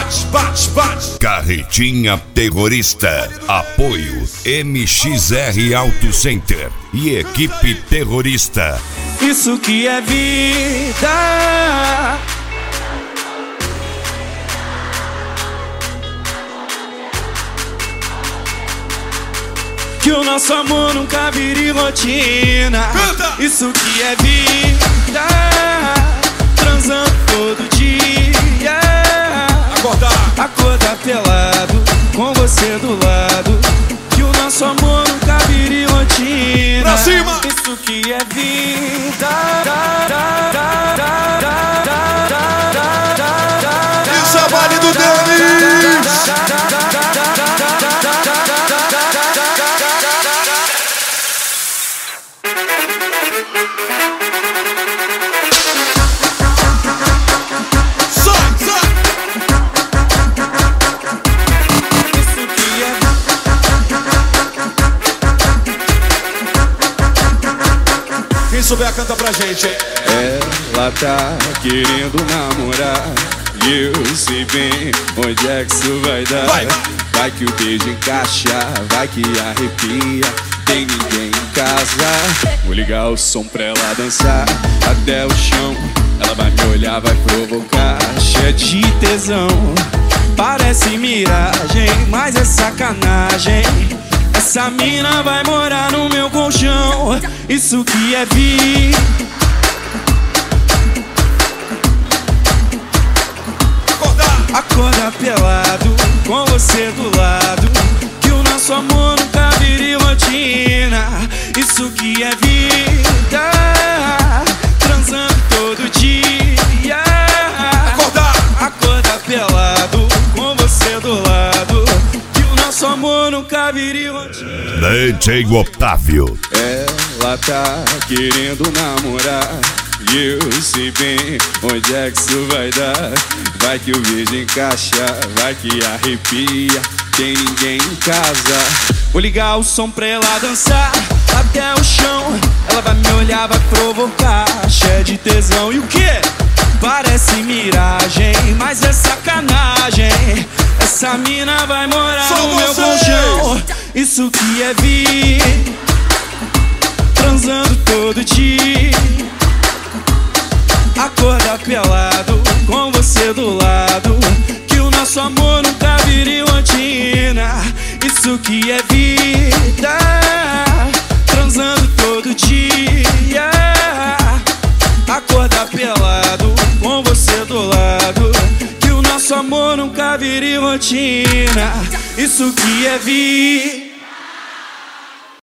bate, bate, bate. Carretinha Terrorista. Apoio MXR Auto Center e equipe terrorista. Isso que é vida. Que o nosso amor nunca vire rotina. Canta! Isso que é vida. Transando todo dia. Acordar pelado, com você do lado. Que o nosso amor nunca vire rotina. Pra cima! Isso que é vida. Isso é Vale do Denis. Quem souber, canta pra gente, hein? Ela tá querendo namorar e eu sei bem onde é que isso vai dar. Vai que o beijo encaixa, vai que arrepia. Tem ninguém em casa. Vou ligar o som pra ela dançar até o chão. Ela vai me olhar, vai provocar, cheia de tesão. Parece miragem, mas é sacanagem. Essa mina vai morar no meu colchão. Isso que é vida. Acordar pelado, com você do lado. Que o nosso amor nunca vire rotina. Isso que é vida. Transando todo dia. Acordar pelado, com você do lado. Nosso amor nunca vire rotina. DJ Otávio. Ela tá querendo namorar e eu sei bem onde é que isso vai dar. Vai que o beijo encaixa, vai que arrepia. Tem ninguém em casa. Vou ligar o som pra ela dançar até o chão. Ela vai me olhar, vai provocar, cheia de tesão. E o quê? Parece miragem, mas é sacanagem. Essa mina vai morar no meu colchão. Isso que é vida. Transando todo dia. Acordar pelado, com você do lado. Que o nosso amor nunca vire rotina. Isso que é vida. Transando todo dia. Acordar pelado, com você do lado. Que o nosso amor nunca vire rotina. Isso que é vida.